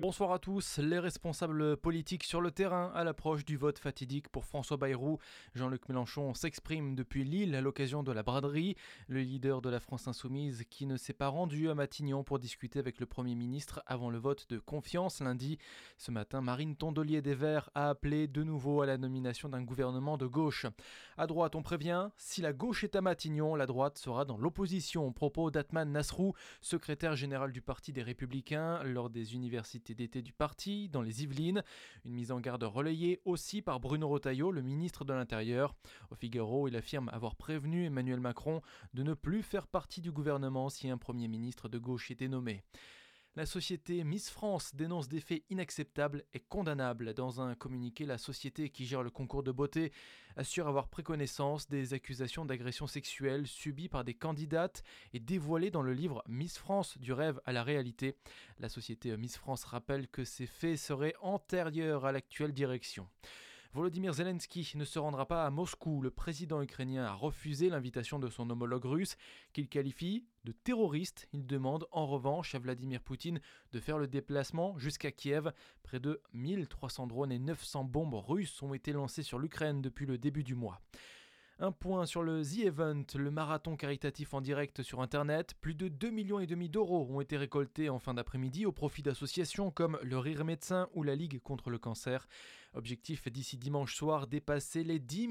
Bonsoir à tous. Les responsables politiques sur le terrain à l'approche du vote fatidique pour François Bayrou. Jean-Luc Mélenchon s'exprime depuis Lille à l'occasion de la braderie. Le leader de la France Insoumise qui ne s'est pas rendu à Matignon pour discuter avec le Premier ministre avant le vote de confiance lundi. Ce matin, Marine Tondelier des Verts a appelé de nouveau à la nomination d'un gouvernement de gauche. À droite, on prévient, si la gauche est à Matignon, la droite sera dans l'opposition. Propos d'Atman Nasrou, secrétaire général du Parti des Républicains, lors des universités d'été du parti dans les Yvelines. Une mise en garde relayée aussi par Bruno Retailleau, le ministre de l'Intérieur. Au Figaro, il affirme avoir prévenu Emmanuel Macron de ne plus faire partie du gouvernement si un Premier ministre de gauche était nommé. La société Miss France dénonce des faits inacceptables et condamnables. Dans un communiqué, la société qui gère le concours de beauté assure avoir pris connaissance des accusations d'agression sexuelle subies par des candidates et dévoilées dans le livre Miss France du rêve à la réalité. La société Miss France rappelle que ces faits seraient antérieurs à l'actuelle direction. Volodymyr Zelensky ne se rendra pas à Moscou. Le président ukrainien a refusé l'invitation de son homologue russe, qu'il qualifie de terroriste. Il demande en revanche à Vladimir Poutine de faire le déplacement jusqu'à Kiev. Près de 1300 drones et 900 bombes russes ont été lancés sur l'Ukraine depuis le début du mois. Un point sur le The Event, le marathon caritatif en direct sur Internet. Plus de 2,5 millions d'euros ont été récoltés en fin d'après-midi au profit d'associations comme le Rire Médecin ou la Ligue contre le cancer. Objectif d'ici dimanche soir, dépasser les 10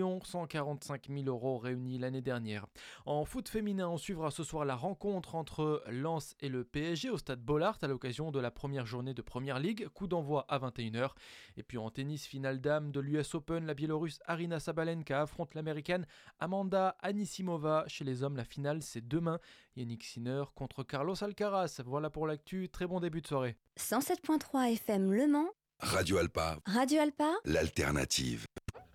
145 000 euros réunis l'année dernière. En foot féminin, on suivra ce soir la rencontre entre Lens et le PSG au stade Bollaert à l'occasion de la première journée de Première Ligue. Coup d'envoi à 21h. Et puis en tennis, finale dame de l'US Open, la Biélorusse Aryna Sabalenka affronte l'Américaine Amanda Anisimova. Chez les hommes, la finale c'est demain. Yannick Sinner contre Carlos Alcaraz. Voilà pour l'actu, très bon début de soirée. 107.3 FM Le Mans. Radio Alpa. Radio Alpa. L'alternative.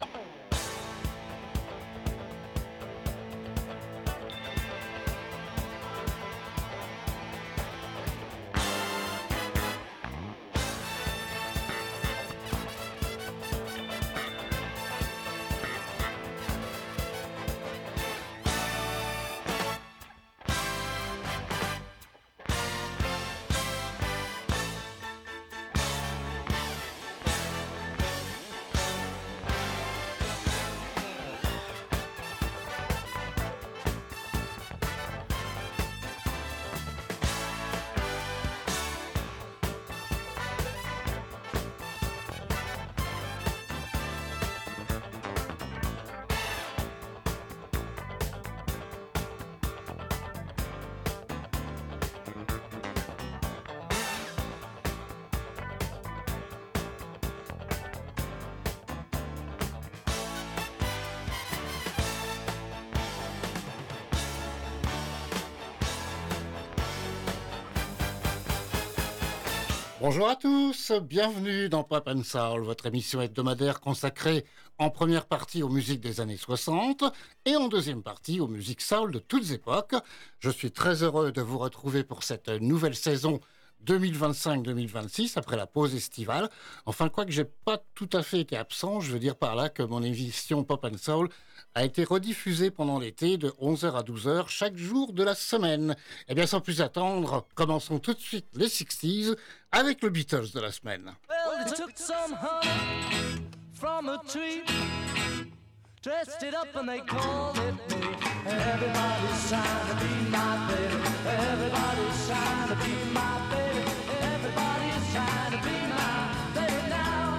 Bonjour à tous, bienvenue dans Pop & Soul, votre émission hebdomadaire consacrée en première partie aux musiques des années 60 et en deuxième partie aux musiques soul de toutes époques. Je suis très heureux de vous retrouver pour cette nouvelle saison 2025-2026 après la pause estivale. Enfin, quoique j'ai pas tout à fait été absent, je veux dire par là que mon émission Pop & Soul a été rediffusée pendant l'été de 11h à 12h chaque jour de la semaine. Eh bien, sans plus attendre, commençons tout de suite les 60s avec le Beatles de la semaine. Well, they took some honey from a tree, dressed it up and they called it me. Everybody's trying to be my baby. Everybody's trying to be my baby. Everybody's trying to be my baby now.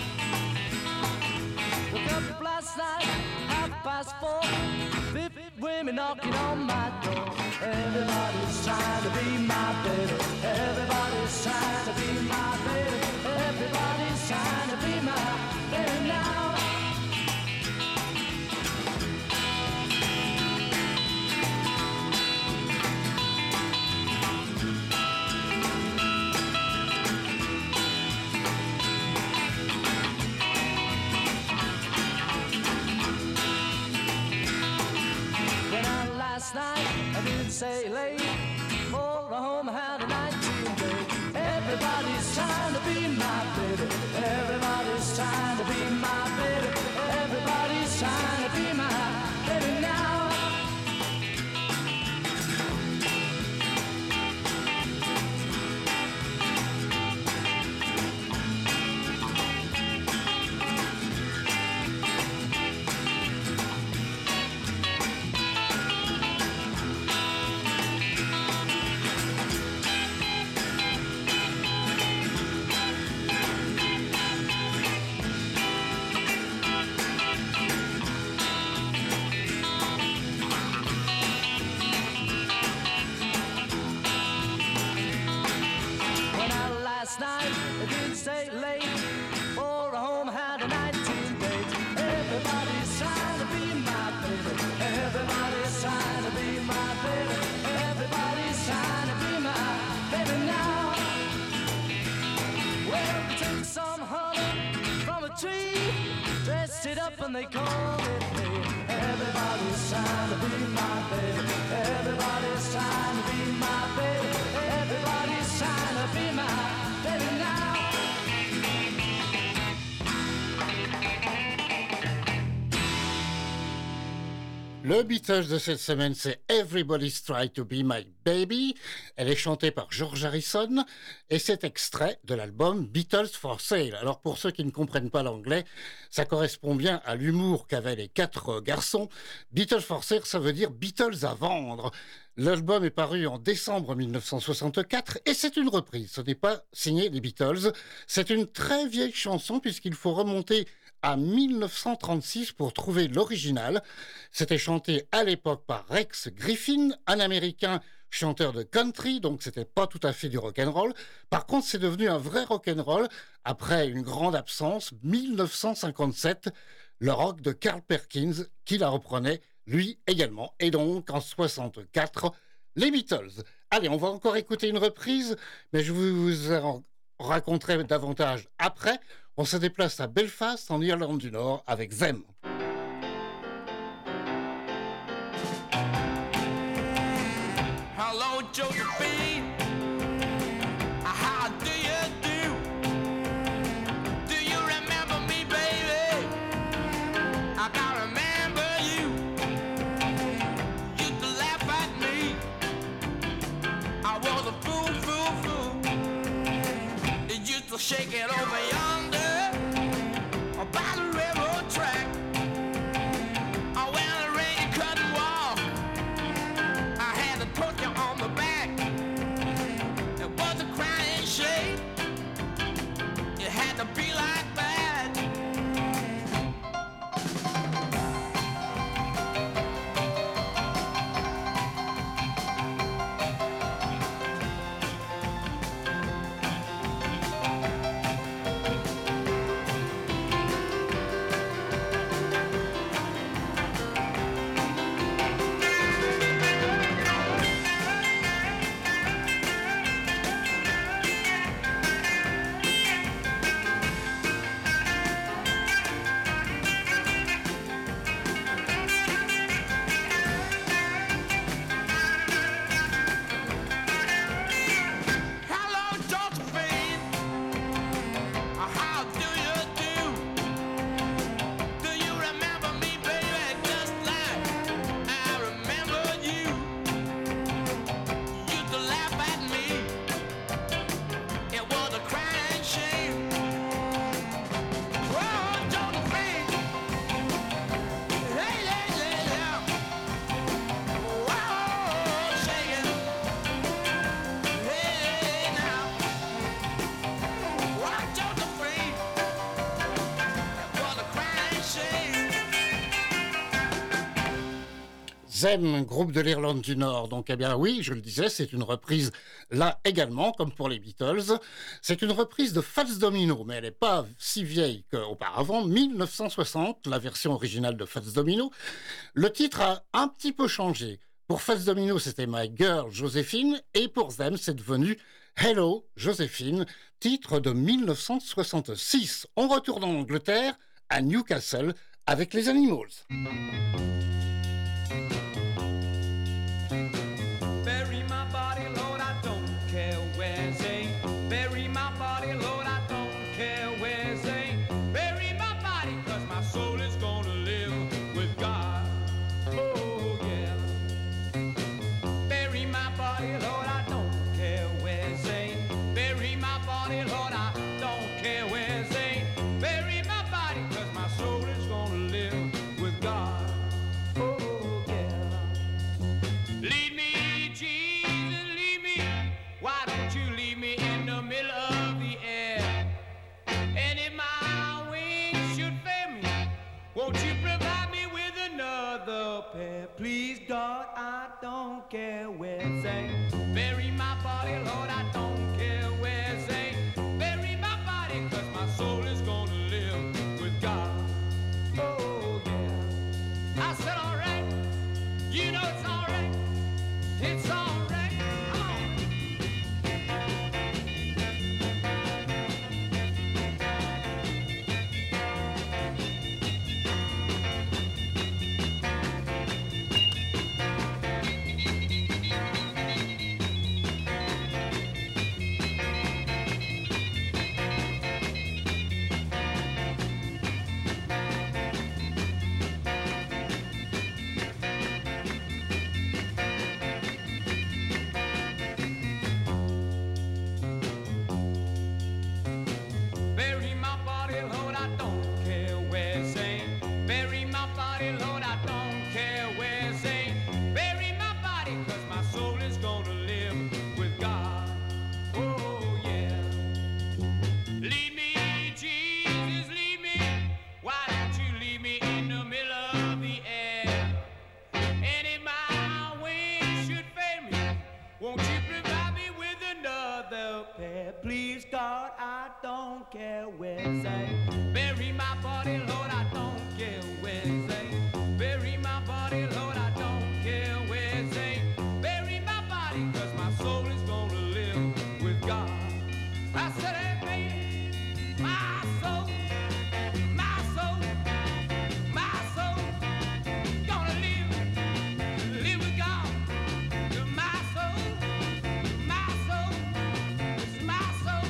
Woke up last night, 4:30, 50 women knocking on my door. Everybody's trying to be my baby. Everybody's trying to be my baby. Everybody's trying to be my baby now. Last night I didn't say late, and they call it me. Everybody's trying to be my baby. Everybody's trying to be my baby. Everybody's trying to be my baby now. Le Beatles de cette semaine, c'est Everybody's Try to Be My Baby. Elle est chantée par George Harrison et c'est extrait de l'album Beatles for Sale. Alors pour ceux qui ne comprennent pas l'anglais, ça correspond bien à l'humour qu'avaient les quatre garçons. Beatles for Sale, ça veut dire Beatles à vendre. L'album est paru en décembre 1964 et c'est une reprise. Ce n'est pas signé les Beatles. C'est une très vieille chanson puisqu'il faut remonter à 1936 pour trouver l'original. C'était chanté à l'époque par Rex Griffin, un Américain chanteur de country, donc c'était pas tout à fait du rock'n'roll. Par contre, c'est devenu un vrai rock'n'roll après une grande absence, 1957, le rock de Carl Perkins qui la reprenait lui également. Et donc en 64, les Beatles. Allez, on va encore écouter une reprise, mais je vous en raconterai davantage après. On se déplace à Belfast, en Irlande du Nord, avec Them. Hello, Josephine. How do you do? Do you remember me, baby? I can't remember you. Used to laugh at me. I was a fool, fool, fool. It used to shake it over yonder. By the railroad track, oh, when the rain you couldn't walk, I had to put you on the back. It was a crying shame. You had to be like that. Them, groupe de l'Irlande du Nord. Donc, eh bien oui, je le disais, c'est une reprise là également, comme pour les Beatles. C'est une reprise de Fats Domino, mais elle n'est pas si vieille qu'auparavant. 1960, la version originale de Fats Domino. Le titre a un petit peu changé. Pour Fats Domino, c'était My Girl Joséphine, et pour Them, c'est devenu Hello Joséphine, titre de 1966. On retourne en Angleterre, à Newcastle, avec les Animals. Bury my body, Lord, I don't care where's they. Bury my body, Lord, I don't care where's they. Bury my body, 'cause my soul is gonna live with God. Oh, yeah. Bury my body, Lord, I don't care where's they. Bury my body, Lord, I don't care where's they. Bury my body, 'cause my soul is gonna live with God. Oh, another pair. Please God, I don't care where they bury my body, Lord, I don't care where they bury my body, Lord, I don't care where they bury my body, 'cause my soul is gonna live with God. I said, amen. My soul, my soul, my soul, gonna live with God. My soul, my soul, it's my soul,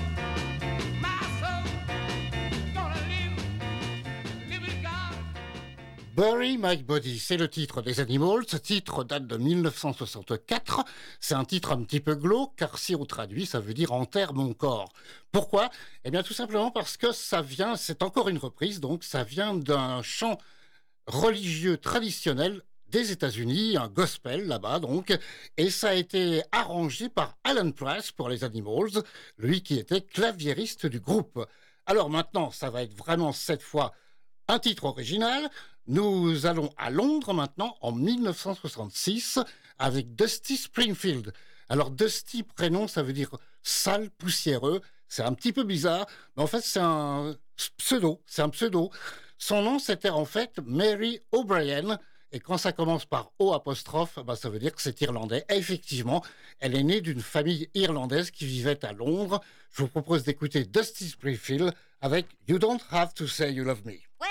gonna live with God. Bury My Body, c'est le titre des Animals. Ce titre date de 1964. C'est un titre un petit peu glauque, car si on traduit, ça veut dire « enterre mon corps ». Pourquoi ? Eh bien, tout simplement parce que ça vient, c'est encore une reprise, donc ça vient d'un chant religieux traditionnel des États-Unis, un gospel là-bas donc, et ça a été arrangé par Alan Price pour les Animals, lui qui était claviériste du groupe. Alors maintenant, ça va être vraiment cette fois un titre original. Nous allons à Londres maintenant, en 1966, avec Dusty Springfield. Alors Dusty, prénom, ça veut dire sale, poussiéreux. C'est un petit peu bizarre, mais en fait c'est un pseudo. Son nom, c'était en fait Mary O'Brien. Et quand ça commence par O apostrophe, ça veut dire que c'est irlandais. Et effectivement, elle est née d'une famille irlandaise qui vivait à Londres. Je vous propose d'écouter Dusty Springfield avec You Don't Have to Say You Love Me. Well,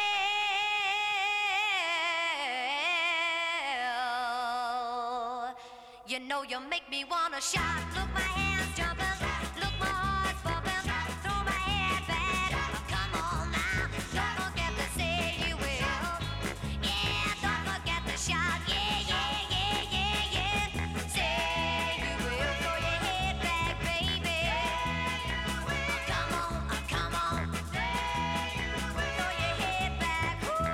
you know you make me wanna shout. Look, my hands jumping. Look, my heart's bumping. Throw my head back. Come on now. Don't forget to say you will. Yeah, don't forget to shout. Yeah, yeah, yeah, yeah, yeah. Say you will. Throw your head back, baby. Come on, come on. Throw your head back. Come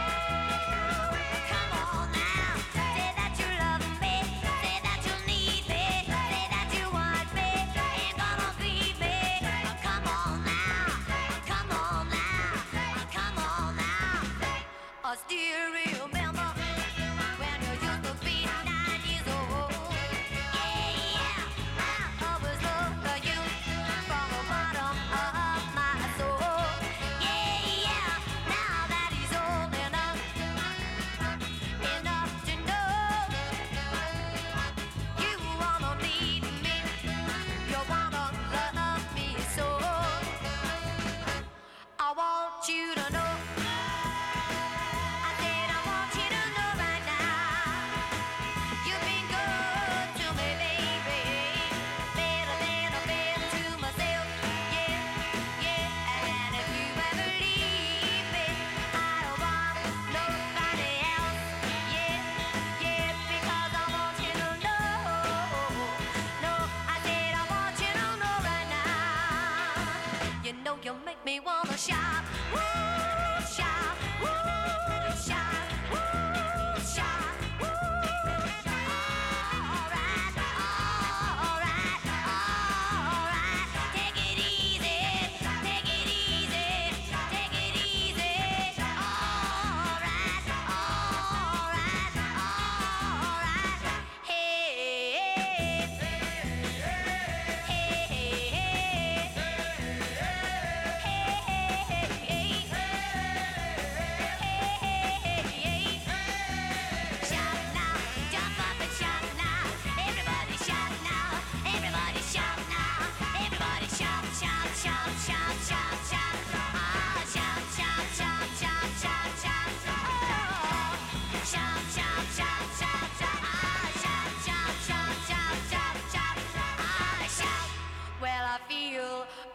on now. Say that you love me. Say that you need me. Say that you want me. Ain't gonna leave me. Come on now. Come on now. Come on now. I still remember when you used to be 9 years old. Yeah, I always loved you from the bottom of my soul. Yeah, now that he's old enough to know you wanna need me, you wanna love me so. I want you to know. I said I want you to know right now. You've been good to me, baby. Better than I've been to myself. Yeah, yeah. And if you ever leave me, I don't want nobody else. Yeah, yeah. Because I want you to know. No, I said I want you to know right now. You know you make me wanna shout. Woo, shout. Woo, shout. Woo, shout. Woo, shout. All right, all right, all right. Take it easy, take it easy, take it easy. All right, all right, all right. Hey, hey, shout now, jump up and shout now. Everybody shout now, everybody shout now. Everybody shout, shout, shout, shout, shout, shout. Ah, shout, shout, shout, shout, shout, shout. Oh, shout, shout, shout, shout, shout. Ah, shout, shout, shout, shout, shout, shout. Ah, shout. Well, I feel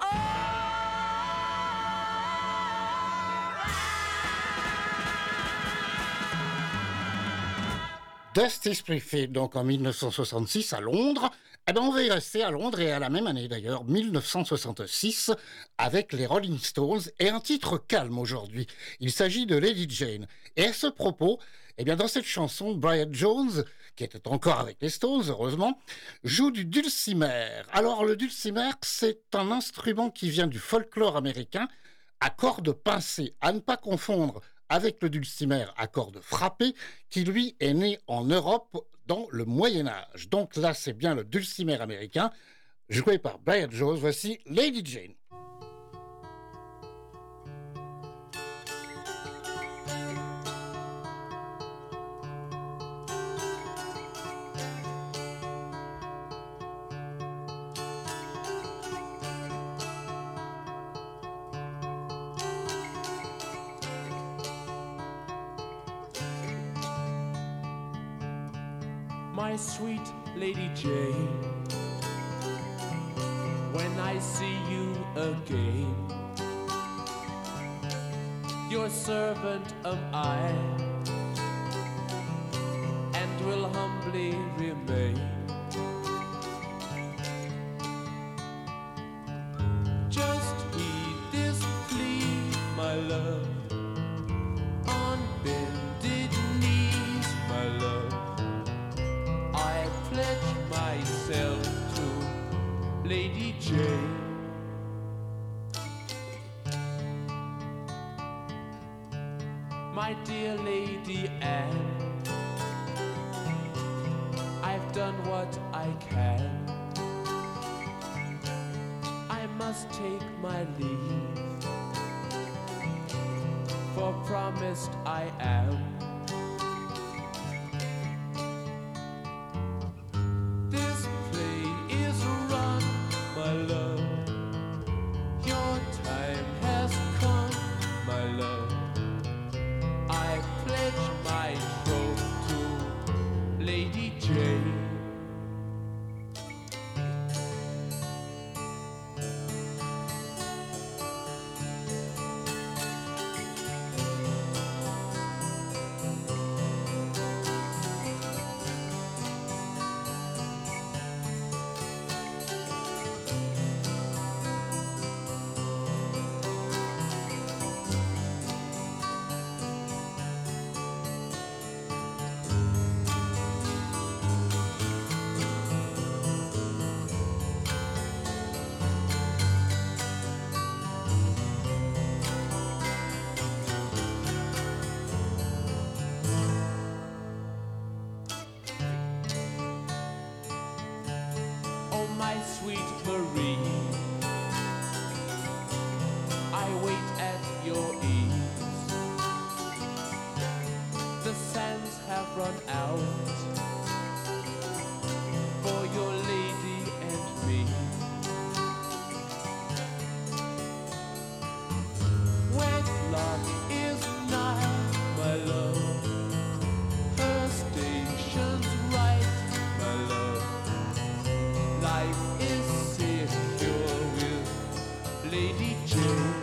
Dusty Springfield, donc en 1966 à Londres. Eh ben on va y rester à Londres et à la même année d'ailleurs, 1966, avec les Rolling Stones et un titre calme aujourd'hui. Il s'agit de Lady Jane. Et à ce propos, eh bien dans cette chanson, Brian Jones, qui était encore avec les Stones, heureusement, joue du dulcimer. Alors le dulcimer, c'est un instrument qui vient du folklore américain, à cordes pincées, à ne pas confondre avec le dulcimer à cordes frappées, qui lui est né en Europe dans le Moyen-Âge. Donc là, c'est bien le dulcimer américain. joué par Brian Jones. Voici Lady Jane. My sweet Lady Jane, when I see you again, your servant am I, and will humbly remain. Just heed this plea, my love, on bended knees, my love. I pledge myself to Lady Jane. My dear Lady Anne, I've done what I can. I must take my leave, for promised I am. This play is run, my love. Your time has come, my love. I pledge my troth to Lady Jane. Oh, my sweet Marie, I wait at your ease. The sands have run out for your lady and me. Wedlock is nigh, my love. Her station's right, my love. Life is secure with Lady Jane.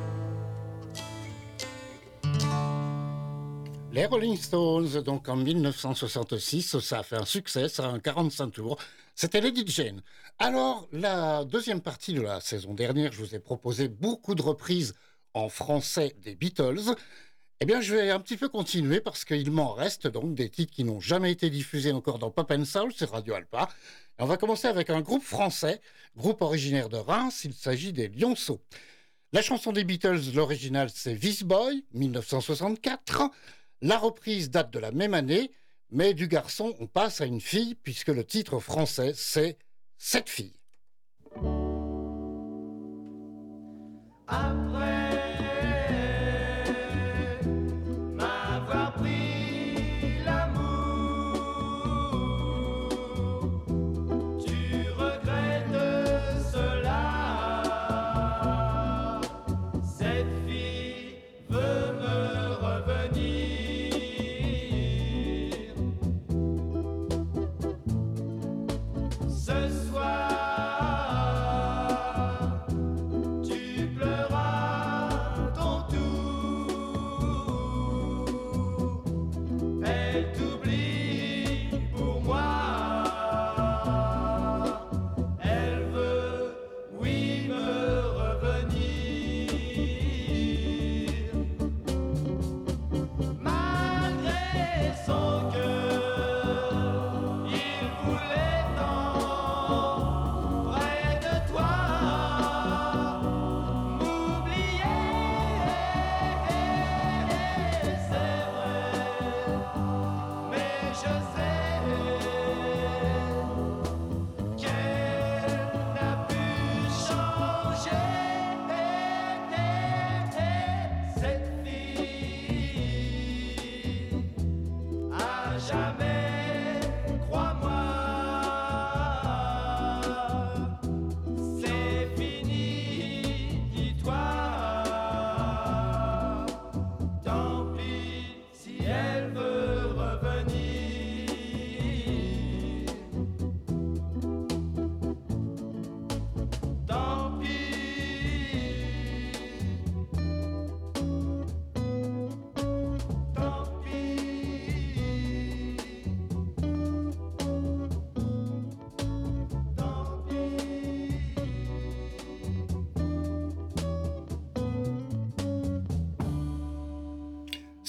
Les Rolling Stones, donc en 1966, ça a fait un succès, ça a un 45 tours. C'était Lady Jane. Alors, la deuxième partie de la saison dernière, je vous ai proposé beaucoup de reprises en français des Beatles. Eh bien, je vais un petit peu continuer parce qu'il m'en reste donc des titres qui n'ont jamais été diffusés encore dans Pop & Soul, c'est Radio Alpa. Et on va commencer avec un groupe français, groupe originaire de Reims, il s'agit des Lionceaux. La chanson des Beatles, l'original, c'est This Boy, 1964. La reprise date de la même année, mais du garçon, on passe à une fille, puisque le titre français, c'est Cette fille. M'avoir pris l'amour, tu regrettes cela. Cette fille veut me revenir. Ce soir, tu pleuras.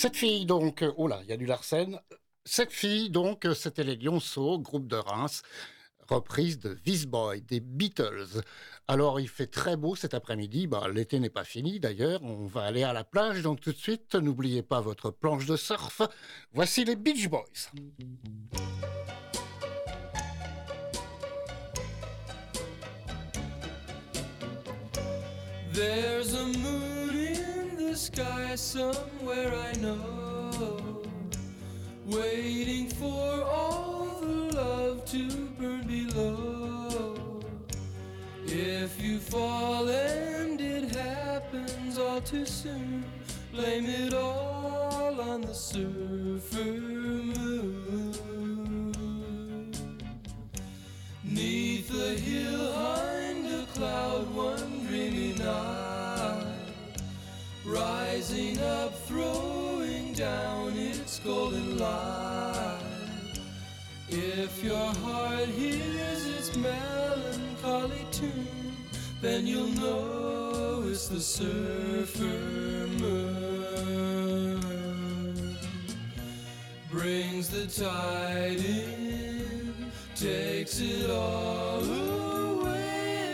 Cette fille donc, oh là, il y a du Larsen. Cette fille donc, c'était les Lionceaux, groupe de Reims, reprise de This Boy, des Beatles. Alors il fait très beau cet après-midi, l'été n'est pas fini d'ailleurs, on va aller à la plage, donc tout de suite, n'oubliez pas votre planche de surf. Voici les Beach Boys. There's a moon in the sky somewhere I know, waiting for all the love to burn below. If you fall and it happens all too soon, blame it all on the surfer moon. 'Neath the hill behind a cloud one dreamy night, rising up, throwing down its golden light. If your heart hears its melancholy tune, then you'll know it's the surfer moon. Brings the tide in, takes it all away,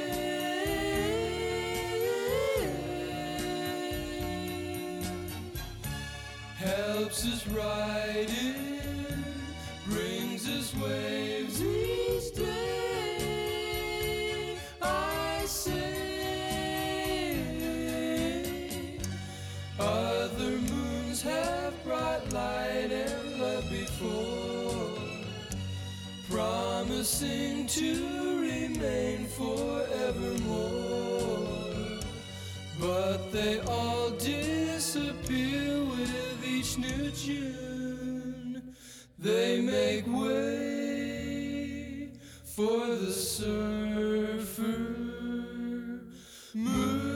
helps us ride in, brings us waves each day. I say, other moons have brought light and love before, promising to remain forevermore, but they all disappear with each new June. They make way for the surfer moon.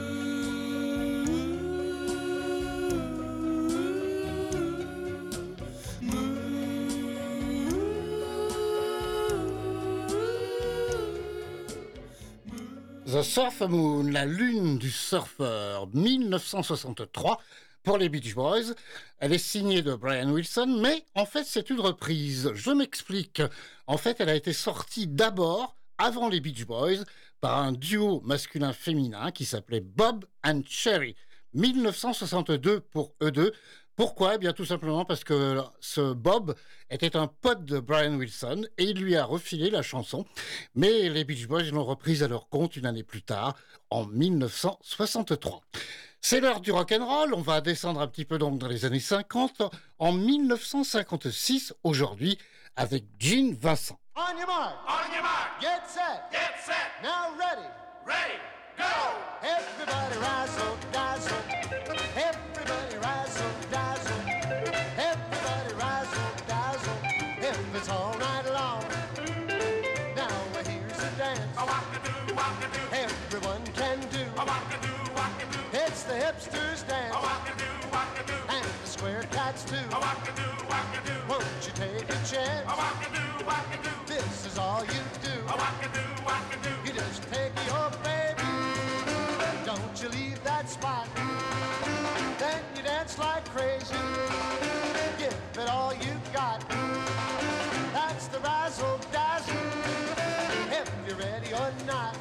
The Surfer Moon, la lune du surfeur, 1963 pour les Beach Boys. Elle est signée de Brian Wilson, mais en fait c'est une reprise. Je m'explique. En fait, elle a été sortie d'abord, avant les Beach Boys, par un duo masculin-féminin qui s'appelait Bob and Cherry. 1962 pour eux deux. Pourquoi ? Eh bien tout simplement parce que ce Bob était un pote de Brian Wilson et il lui a refilé la chanson. Mais les Beach Boys l'ont reprise à leur compte une année plus tard, en 1963. C'est l'heure du rock'n'roll, on va descendre un petit peu donc dans les années 50, en 1956 aujourd'hui avec Gene Vincent. On your mark, get set, now ready, go! Everybody razzle dazzle, everybody razzle dazzle, everybody razzle dazzle, if it's all night long. Now here's the dance, everyone can do, it's the hipsters dance, and the square cats too. Won't you take a chance? This is all you do. You just take your baby, don't you leave that spot. Then you dance like crazy, give it all you got. That's the razzle dazzle, if you're ready or not.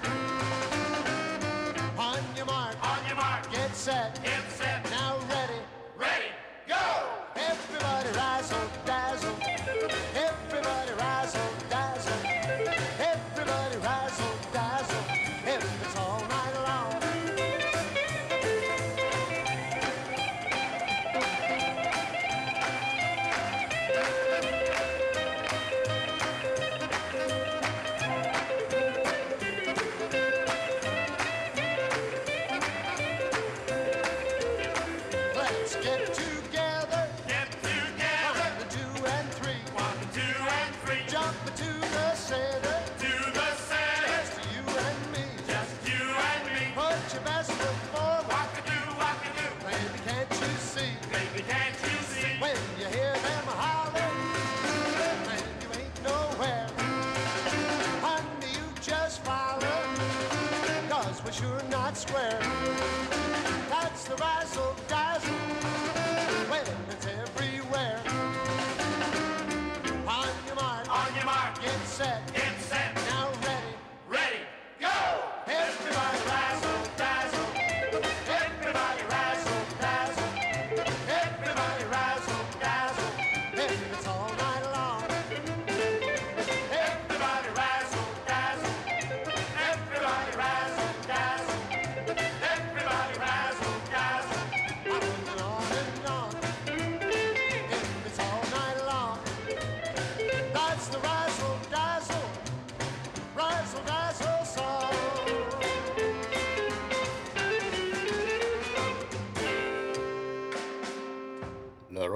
On your mark, get set, now ready, go! Everybody razzle dazzle, everybody razzle dazzle, everybody razzle dazzle, if it's all night long. Let's get together, one, the 2 and 3, jump to the center, just you and me, put your best foot forward, baby can't you see, when you hear them holler, and you ain't nowhere, honey you just follow, 'cause we're sure not square. That's the razzle dazzle, when it's every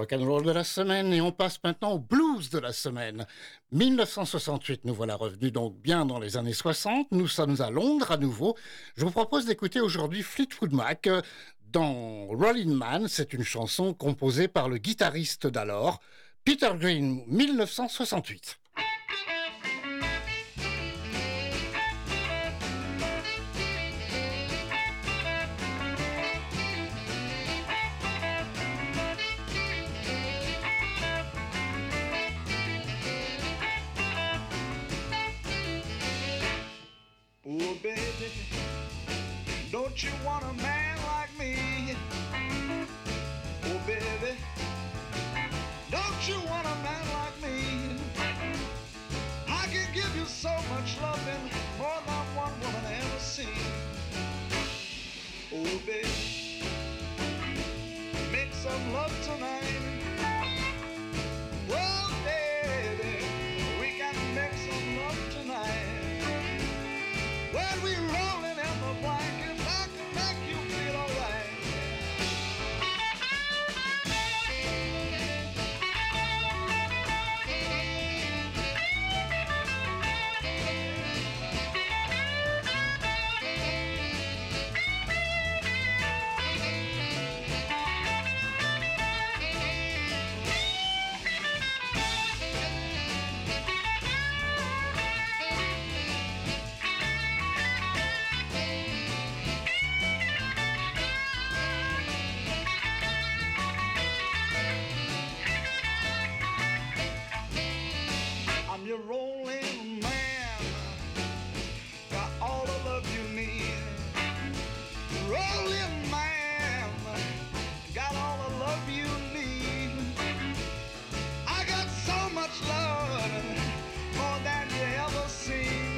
rock'n'roll de la semaine et on passe maintenant au blues de la semaine. 1968, nous voilà revenus donc bien dans les années 60. Nous sommes à Londres à nouveau. Je vous propose d'écouter aujourd'hui Fleetwood Mac dans Rollin' Man. C'est une chanson composée par le guitariste d'alors, Peter Green, 1968. Oh, baby, don't you want a man like me? Oh, baby, don't you want a man like me? I can give you so much loving, more than one woman ever seen. Oh, baby, make some love tonight. Oh, baby, we can make some love tonight. When we rollin' in the blankets, I can make you feel alright. I'm your rolling man, got all the love you need. Rolling man, got all the love you need. I got so much love, more than you ever seen.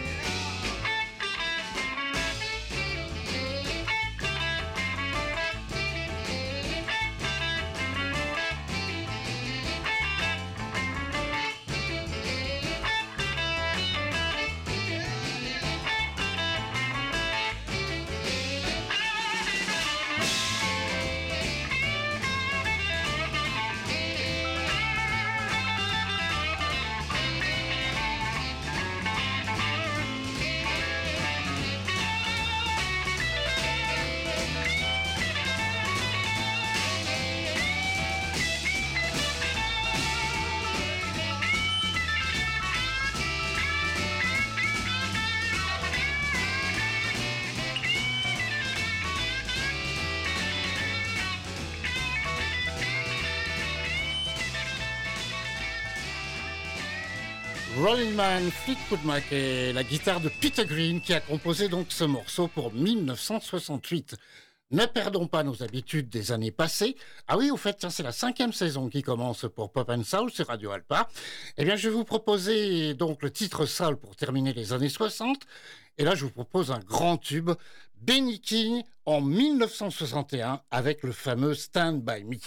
Rollin' Man, Fleetwood Mac et la guitare de Peter Green qui a composé donc ce morceau pour 1968. Ne perdons pas nos habitudes des années passées. Ah oui, au fait, tiens, c'est la 5e saison qui commence pour Pop and Soul sur Radio Alpa. Eh bien, je vais vous proposer donc le titre Soul pour terminer les années 60. Et là, je vous propose un grand tube, Benny King en 1961 avec le fameux Stand By Me.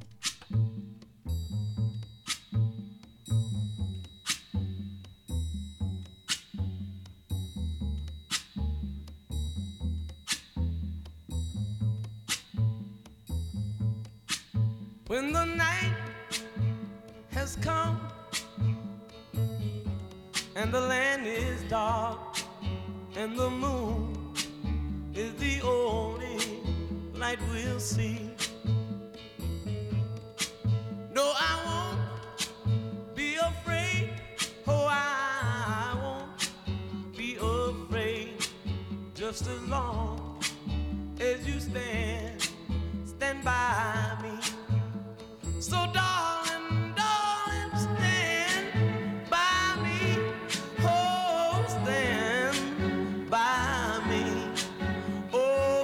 When the night has come and the land is dark and the moon is the only light we'll see. No, I won't be afraid. Oh, I won't be afraid. Just as long as you stand by me. So darling, darling, stand by me. Oh, stand by me. Oh,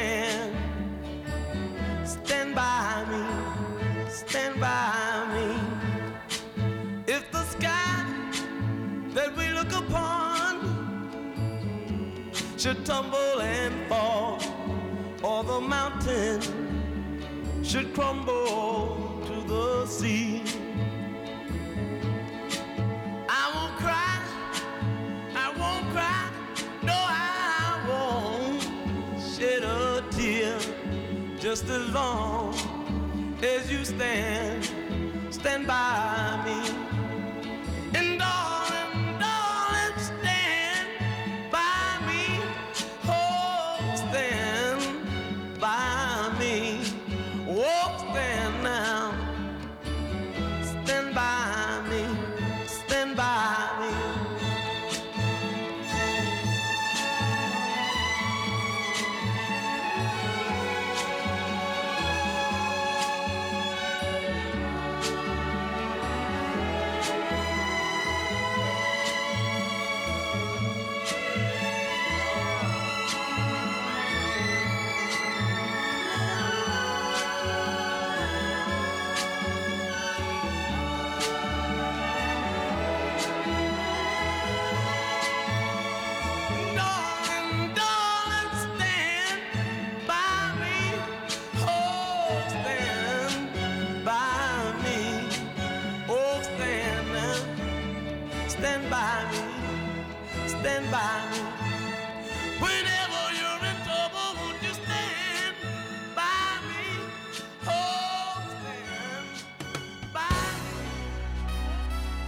stand by me. Stand by me. If the sky that we look upon should tumble and fall, or the mountain should crumble to the sea, I won't cry, no, I won't shed a tear, just as long as you stand stand by me. And darling, darling, stand by me. Oh, stand by me. Oh, stand now. Stand by me. Stand by me. Darling, darling, stand by me. Oh, stand by me. Oh, stand now. Stand by me. Stand by me. Whenever you're in trouble, won't you stand by me? Oh, stand by me.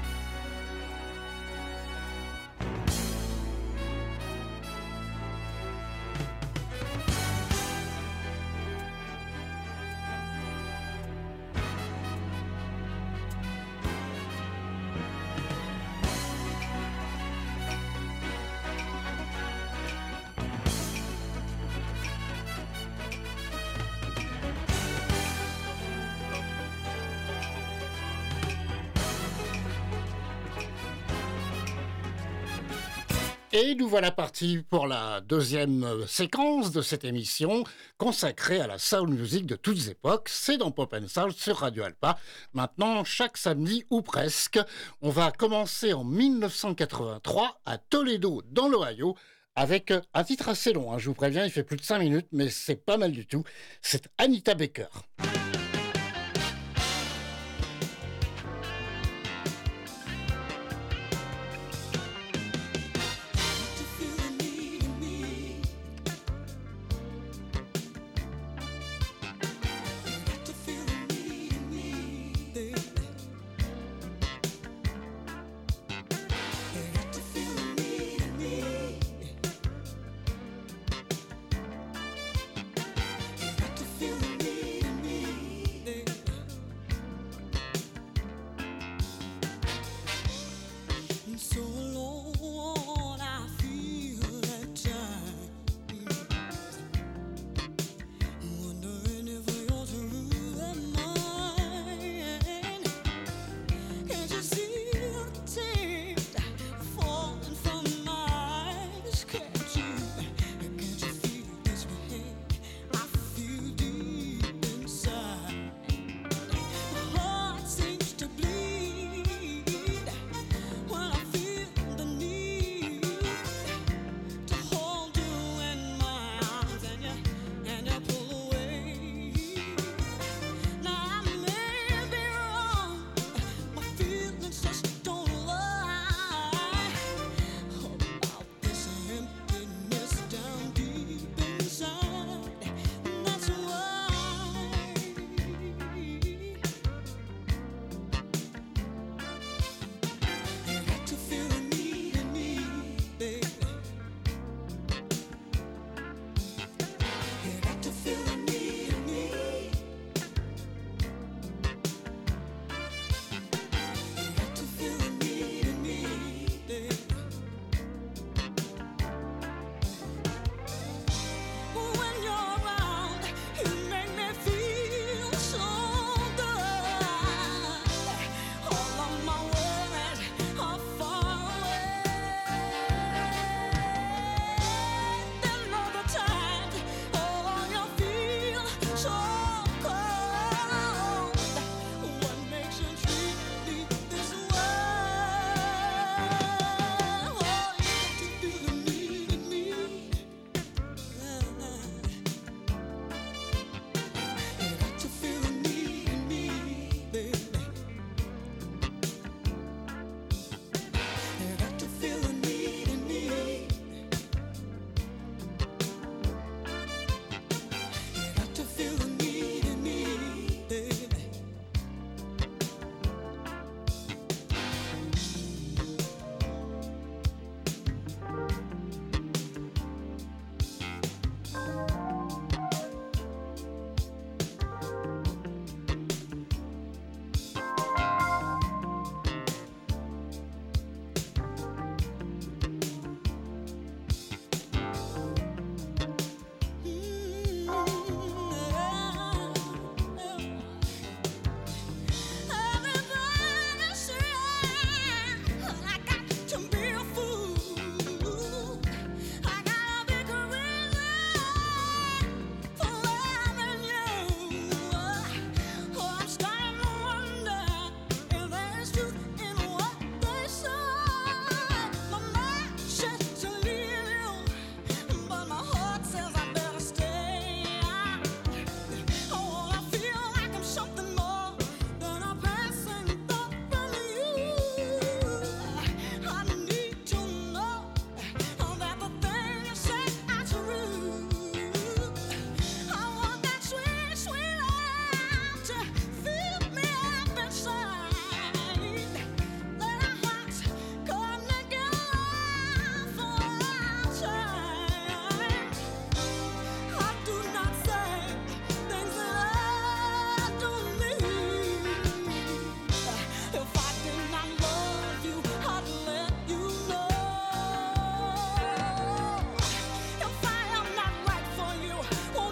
Et nous voilà partis pour la deuxième séquence de cette émission consacrée à la soul music de toutes époques. C'est dans Pop & Soul sur Radio Alpa. Maintenant, chaque samedi ou presque, on va commencer en 1983 à Toledo, dans l'Ohio, avec un titre assez long. Je vous préviens, il fait plus de 5 minutes, mais c'est pas mal du tout. C'est Anita Baker. Feel me.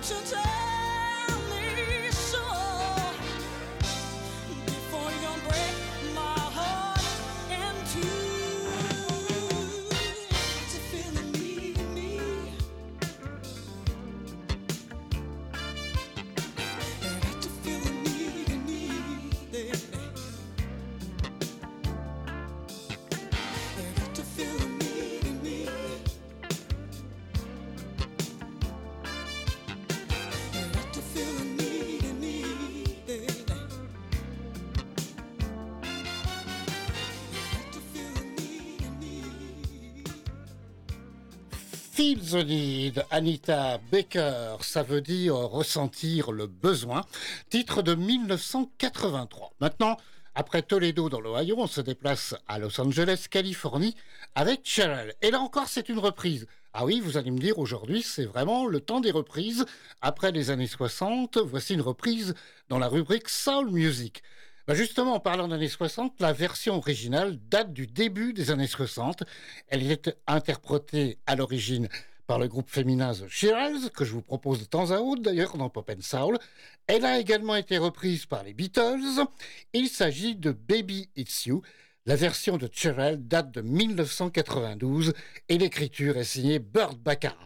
you tell me so before you break my heart in two? To feel the need me, I got to feel the need in me, baby. I got to feel the need in me. I got to feel the need in me, baby. I got to feel the need in me. Feel the Need, Anita Baker, ça veut dire ressentir le besoin, titre de 1983. Maintenant, après Toledo dans l'Ohio, on se déplace à Los Angeles, Californie, avec Cherrelle. Et là encore, c'est une reprise. Ah oui, vous allez me dire, aujourd'hui, c'est vraiment le temps des reprises. Après les années 60, voici une reprise dans la rubrique Soul Music. Ben justement, en parlant d'années 60, la version originale date du début des années 60. Elle était interprétée à l'origine par le groupe féminin The Shirelles, que je vous propose de temps à autre d'ailleurs dans Pop and Soul. Elle a également été reprise par les Beatles. Il s'agit de Baby It's You. La version de Cherrelle date de 1992 et l'écriture est signée Burt Bacharach.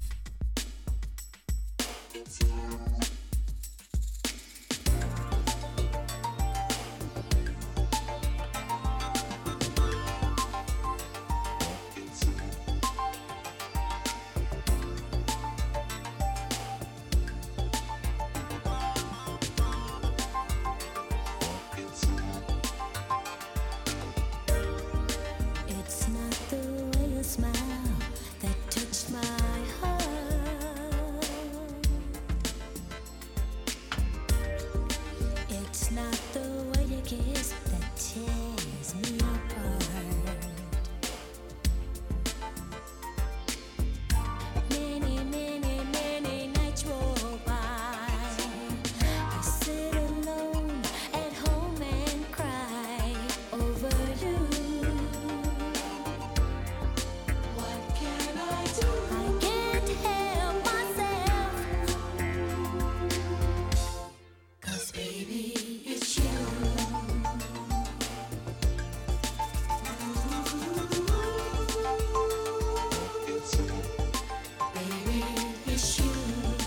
It's not the way you smile that touched my heart. It's not the way you kiss that tears me apart. Many, many, many nights roll by. I sit alone at home and cry over you. What can I do? I can't help myself. 'Cause baby, it's you. Baby, it's you.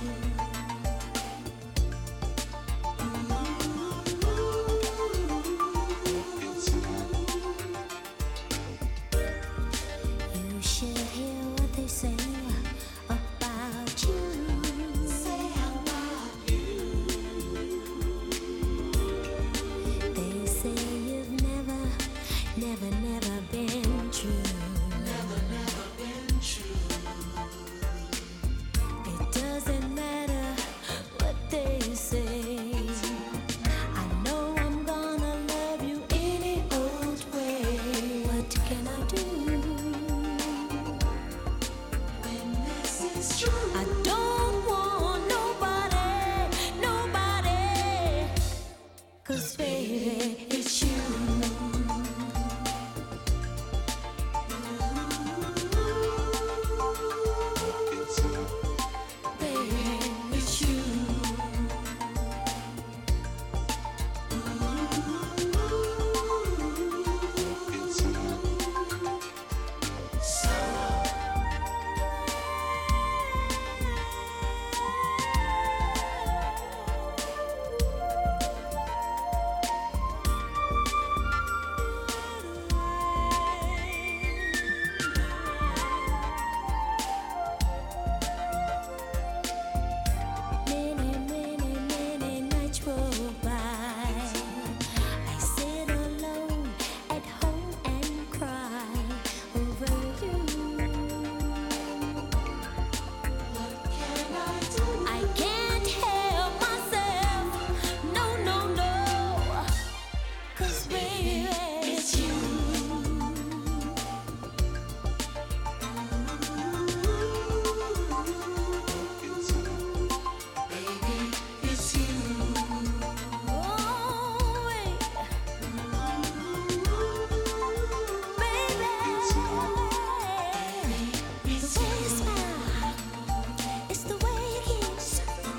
You should hear what they say about you. Say about you. They say you've never, never, never been true. Never, never been true. It doesn't matter what they say. I know I'm gonna love you any old way. What can I do when this is true? I don't want nobody, nobody. 'Cause baby, it's you. Baby, it's you. Many, many, many nights roll by. I sit alone at home and cry over you. What can I do? I can't help myself. No, no, no. 'Cause baby, it's you. Baby, it's you. Oh, wait. Baby, it's the way you smile. It's the way you kiss.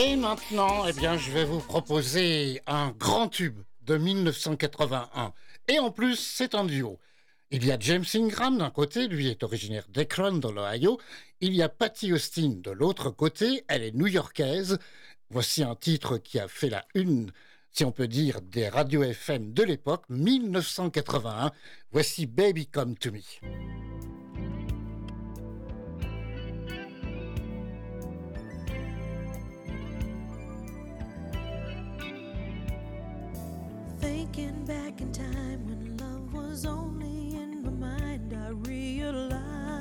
Et maintenant, eh bien, je vais vous proposer un grand tube de 1981. Et en plus, c'est un duo. Il y a James Ingram d'un côté, lui est originaire d'Akron dans l'Ohio. Il y a Patti Austin de l'autre côté, elle est new-yorkaise. Voici un titre qui a fait la une, si on peut dire, des radios FM de l'époque, 1981. Voici Baby Come to Me. Thinking back in time when love was only in my mind, I realized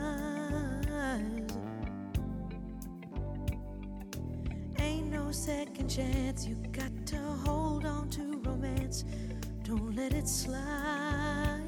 ain't no second chance. You got to hold on to romance, don't let it slide.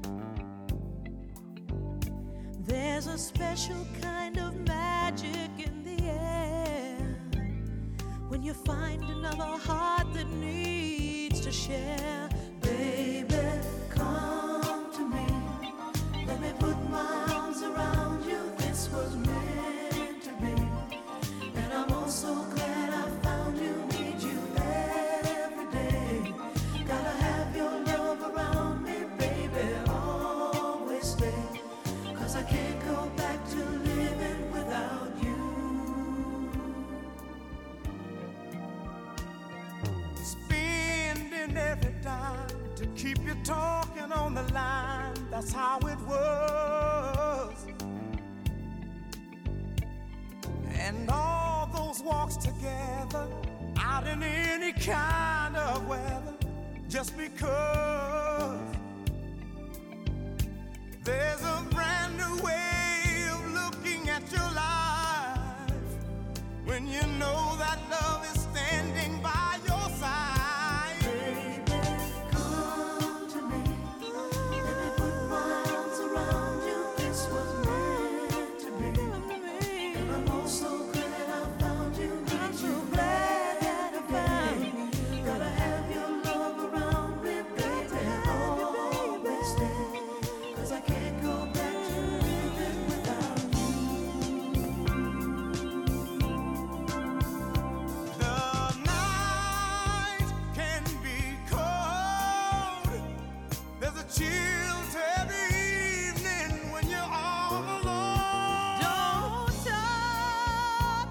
There's a special kind of magic in the air when you find another heart that needs to share. Baby, come to me. Let me put my arms around you. This was meant to be. And I'm also glad I found you. Need you every day. Gotta have your love around me, baby. Always stay. 'Cause I can't go back to living without you. Spending every dime to keep you talking on the line. That's how it was. And all those walks together out in any kind of weather, just because there's a brand new way of looking at your life when you know that love is standing by your side. Baby, come to me. Let me put my arms around you. This was meant to be. And I'm also glad I found you. Need you glad that I found you. Gotta have your love around me, baby. Always stay. 'Cause I can't go back to living without you. The night can be cold. There's a chill to every evening when you're all alone. Don't talk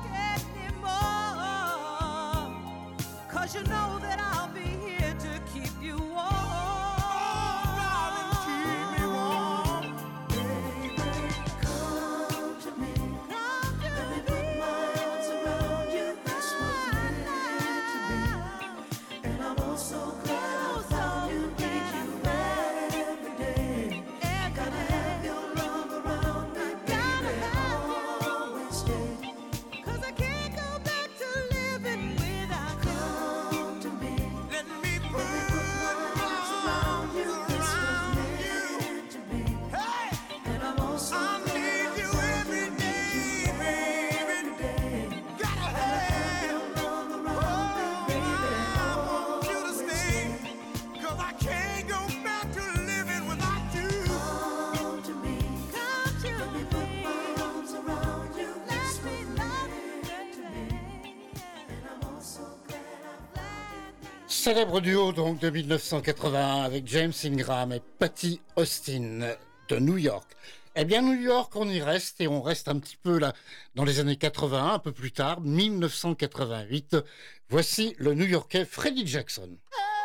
anymore, 'cause you know that I'll be here to keep you warm. Darling, keep me warm. Baby, come to me. Let me put my arms around you. This was meant to be. And I'm also glad I found you. Need you every day. Gotta have your love around me, baby. Always stay. 'Cause I can't go back to living without you. Come to me. Let me put my arms around you. This was meant to be. Hey, And I'm also I need you every day, baby. Gotta have your love around me, baby. I want you to stay, 'cause I can't go back to living without you. Come to me. Come to me. Put my arms around you. This was meant to be. And I'm also glad I found you. Célèbre duo donc de 1981 avec James Ingram et Patti Austin de New York. Eh bien, New York, on y reste et on reste un petit peu là dans les années 81, un peu plus tard, 1988. Voici le New-Yorkais Freddie Jackson.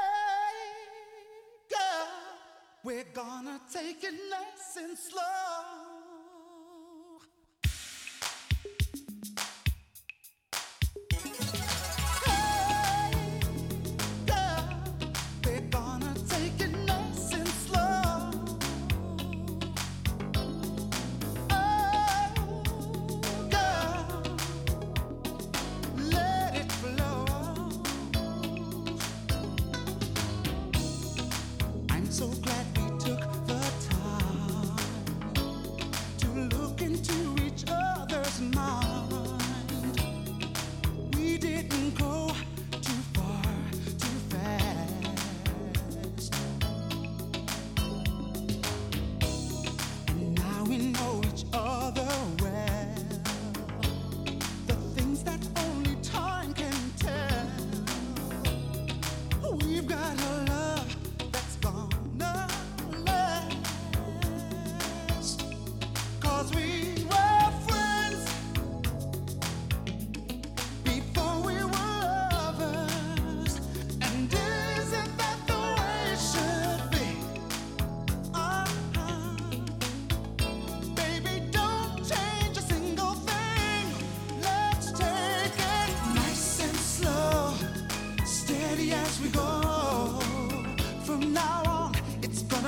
Girl, we're gonna take it nice and slow. Hey, girl, we're gonna take it nice and slow. Oh, girl, let it flow. I'm so glad we took the time to look into each other's mind. We didn't go too far, too fast. And now we know each other well. The things that only time can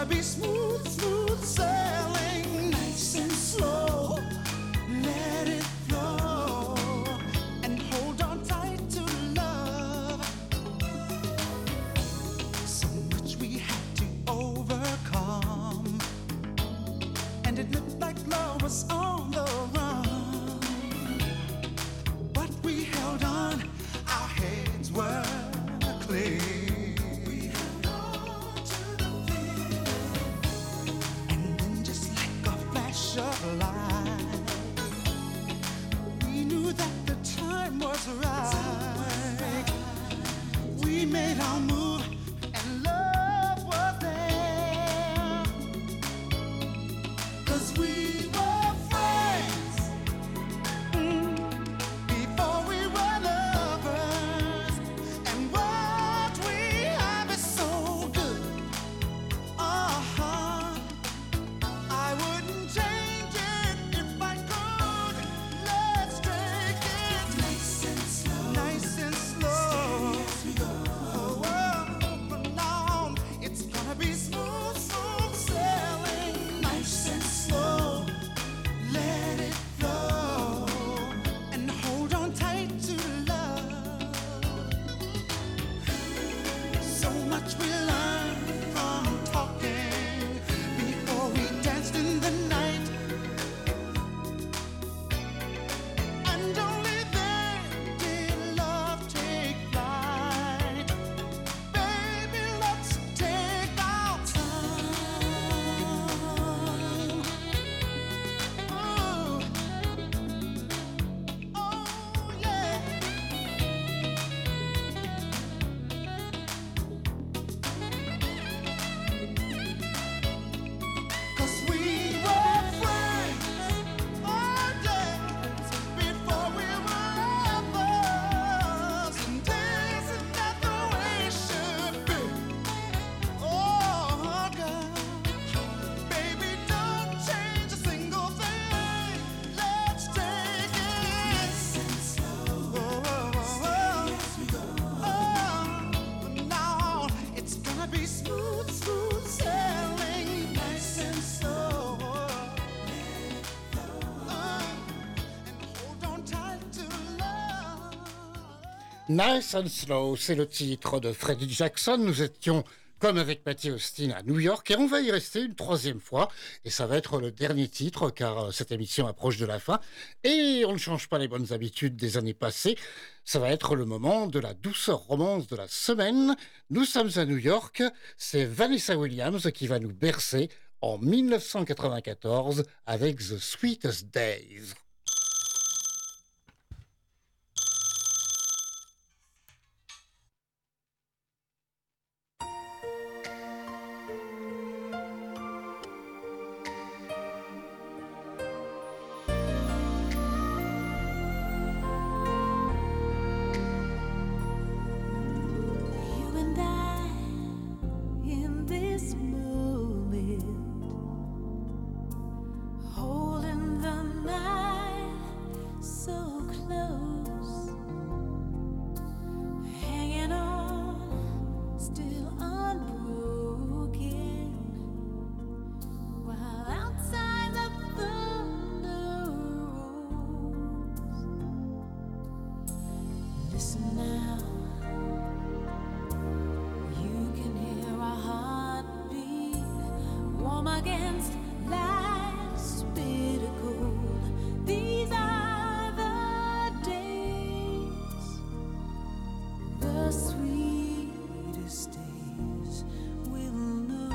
be smooth, smooth sailing, nice and slow. Let it flow and hold on tight to love. So much we had to overcome, and it looked like love was on the run. But we held on, our heads were clear. We held on to the feeling, and then just like a flash of light, we knew that the time was right. We made our move, and love was there. 'Cause we were friends before we were lovers, and what we have is so good. I wouldn't change it if I could. Let's take it nice and slow, nice and slow. Oh, but now it's gonna be smooth, smooth sailing, nice and slow. Let it flow and hold on tight to love. So much we learned from talking before we danced in the night, and only then did love take flight. Baby, let's take our time. Oh, yeah. 'Cause we were friends, oh yes, before we were lovers, and isn't that the way it should be? Oh, girl, baby, don't change a single thing. Let's take it nice and slow. Now it's gonna be smooth, smooth sailing, nice and slow. And hold on tight to love. Nice and Slow, c'est le titre de Freddie Jackson. Nous étions, comme avec Patty Austin, à New York, et on va y rester une troisième fois. Et ça va être le dernier titre, car cette émission approche de la fin. Et on ne change pas les bonnes habitudes des années passées. Ça va être le moment de la douceur romance de la semaine. Nous sommes à New York. C'est Vanessa Williams qui va nous bercer en 1994 avec The Sweetest Days. You and I in this moment, holding the night so close, hanging on, still unbroken, while outside the thunder rolls. Listen now. You can hear our heartbeat, warm against life's bitter cold. These are the days, the sweetest days we'll know.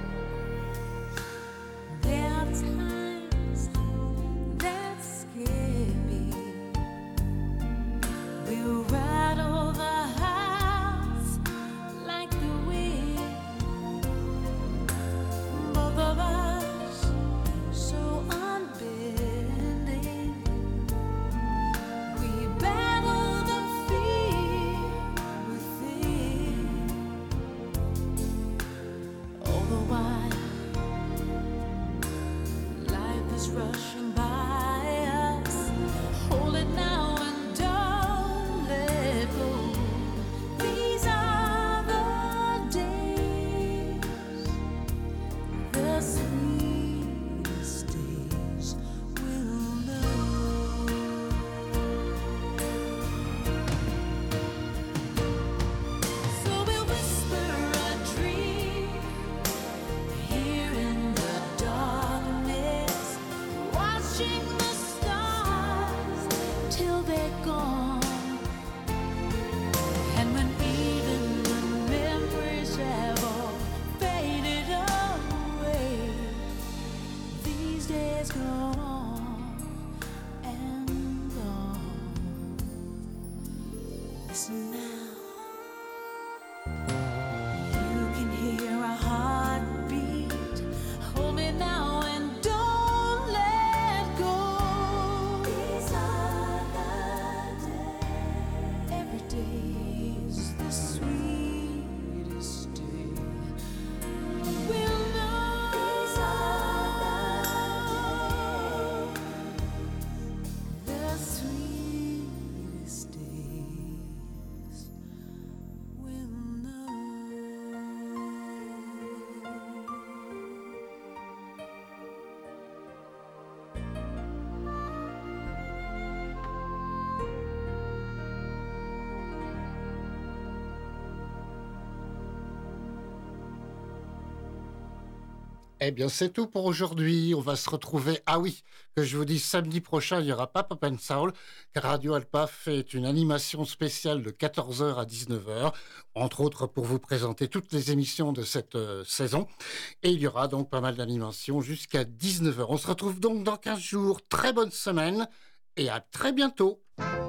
There are times that scare days go on and on. Listen now, you can hear a heartbeat. Hold me now and don't let go. These are the days. Every day is the sweetest day. We'll know. These are the sweetest days. We'll know. Eh bien, c'est tout pour aujourd'hui. On va se retrouver. Ah oui, que je vous dis, samedi prochain, il n'y aura pas Pop and Soul, car Radio Alpa fait une animation spéciale de 14h à 19h, entre autres pour vous présenter toutes les émissions de cette saison. Et il y aura donc pas mal d'animations jusqu'à 19h. On se retrouve donc dans 15 jours. Très bonne semaine et à très bientôt.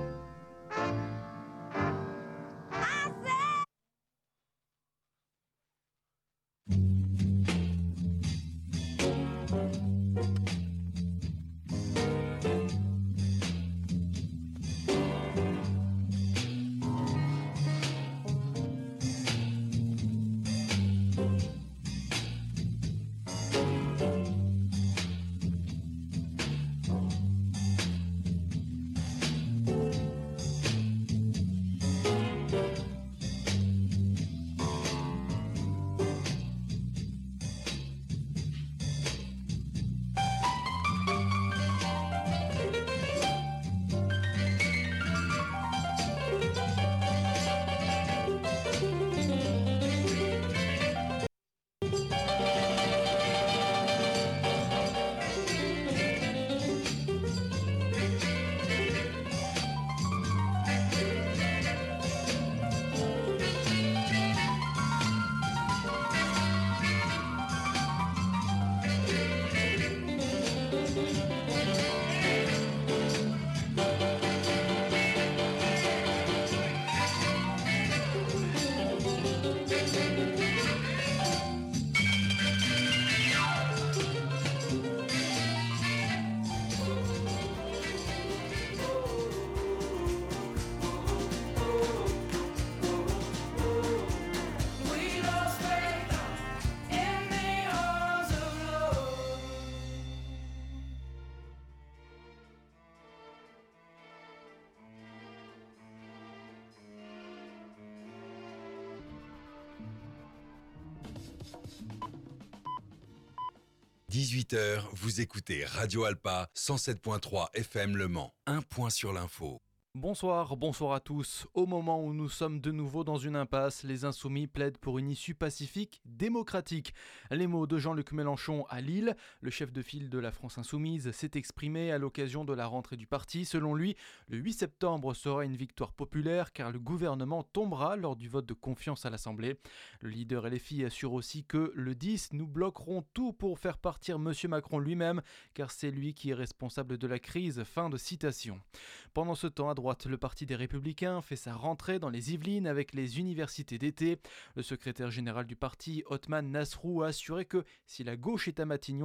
– 18h, vous écoutez Radio Alpa 107.3 FM Le Mans. Un point sur l'info. Bonsoir à tous. Au moment où nous sommes de nouveau dans une impasse, les Insoumis plaident pour une issue pacifique, démocratique. Les mots de Jean-Luc Mélenchon à Lille. Le chef de file de la France Insoumise s'est exprimé à l'occasion de la rentrée du parti. Selon lui, le 8 septembre sera une victoire populaire car le gouvernement tombera lors du vote de confiance à l'Assemblée. Le leader LFI assure aussi que le 10, nous bloquerons tout pour faire partir M. Macron lui-même car c'est lui qui est responsable de la crise. Fin de citation. Pendant ce temps, à droite, le Parti des Républicains fait sa rentrée dans les Yvelines avec les universités d'été. Le secrétaire général du parti, Othman Nasrou, a assuré que si la gauche est à Matignon,